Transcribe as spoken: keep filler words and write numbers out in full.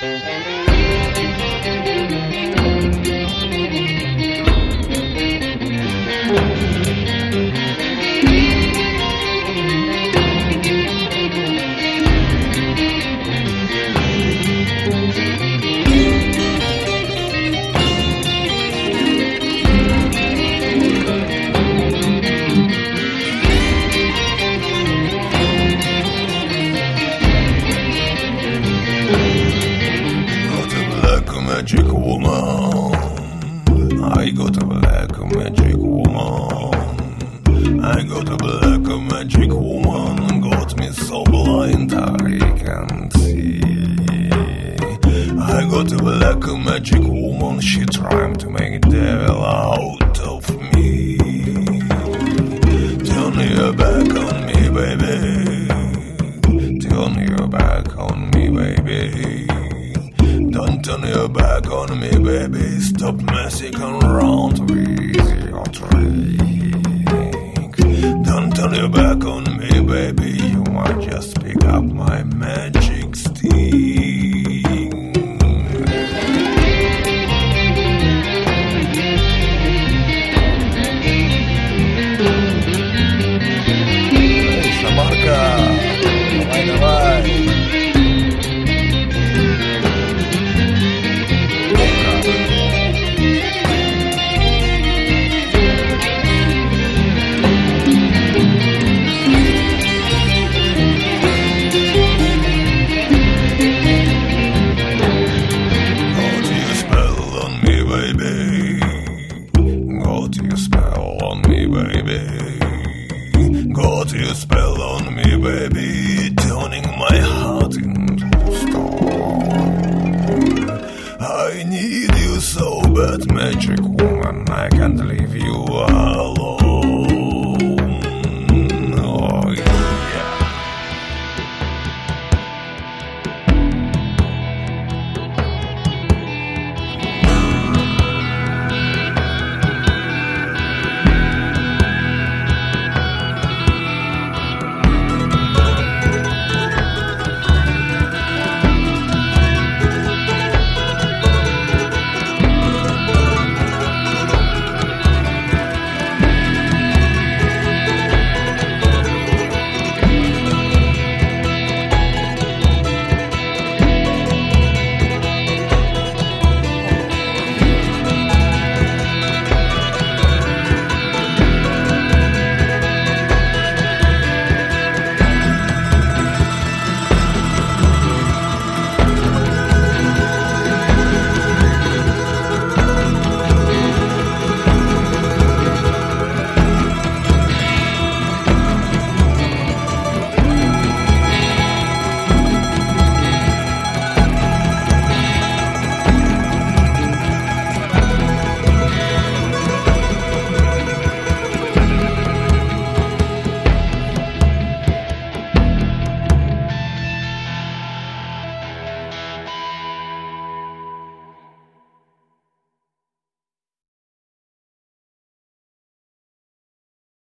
Magic woman, I got a black magic woman. I got a black magic woman, got me so blind I can't see. I got a black magic woman, she trying to make devil out of me. Turn your back on me, baby. Turn your back on me, baby. Don't turn your back on me, baby. Stop messing around with your trick. Don't turn your back on me, baby. You might just pick up my magic.